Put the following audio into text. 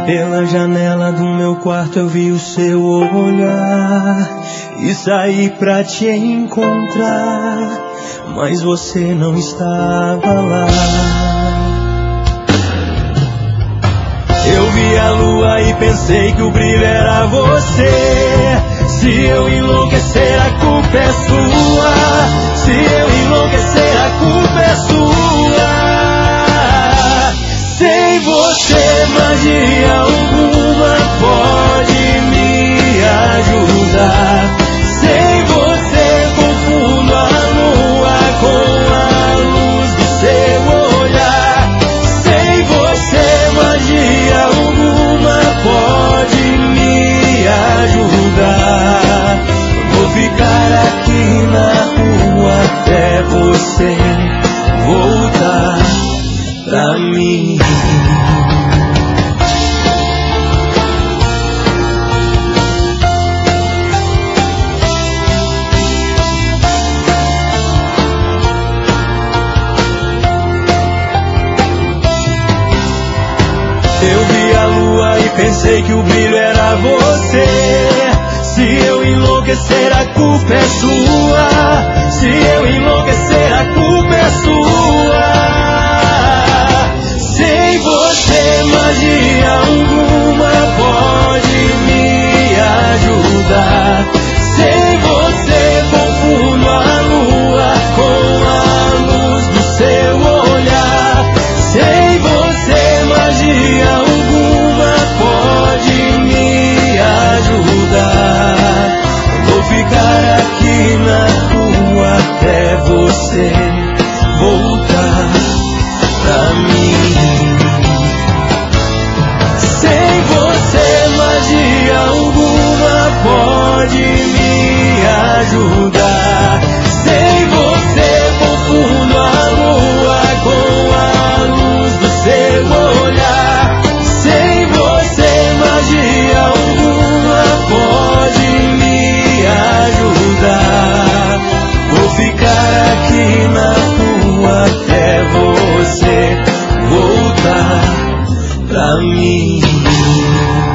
Pela janela do meu quarto eu vi o seu olhar e saí pra te encontrar, mas você não estava lá. Eu vi a lua e pensei que o brilho era você. Se eu enlouquecer a culpa é sua. Se eu enlouquecer a culpa é sua. Sem você magia alguma pode me ajudar. Sem você confundo a lua com a luz do seu olhar. Sem você magia alguma pode me ajudar. Vou ficar aqui na rua até você voltar pra mim. Eu vi a lua e pensei que o brilho era você. Se eu enlouquecer a culpa é sua. Se eu enlouquecer a culpa é sua. Sem você magia alguma pode me ajudar. Sem você confundo a lua com a luz do seu olhar. Sem você magia alguma pode me ajudar. Vou ficar aqui na rua até você voltar pra mim. Sem você magia alguma pode me ajudar. Sem você confundo a lua com a luz do seu olhar. Sem você magia alguma pode me ajudar. Vou ficar aqui na rua até você voltar pra mim.